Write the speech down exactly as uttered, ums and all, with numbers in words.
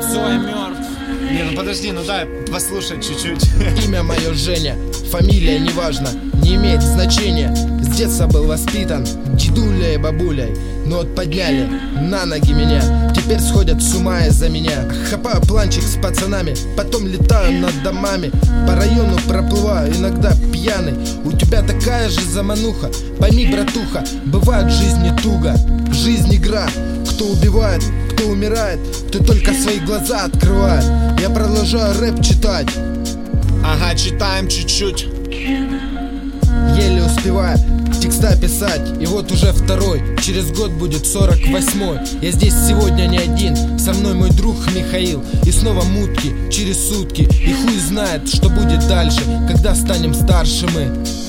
Цой мертв. Не, ну подожди, ну дай послушать чуть-чуть. Имя мое Женя, фамилия неважно, не имеет значения. С детства был воспитан дедулей и бабулей, но вот подняли на ноги меня. Теперь сходят с ума из-за меня. Хапаю планчик с пацанами, потом летаю над домами. По району проплываю, иногда пьяный. У тебя такая же замануха. Пойми, братуха, бывает в жизни туго. Жизнь игра, кто убивает, кто умирает, кто только свои глаза открывает. Я продолжаю рэп читать. Ага, читаем чуть-чуть. Еле успеваю текста писать, и вот уже второй. Через год будет сорок восьмой. Я здесь сегодня не один, со мной мой друг Михаил. И снова мутки через сутки, и хуй знает, что будет дальше, когда станем старше мы.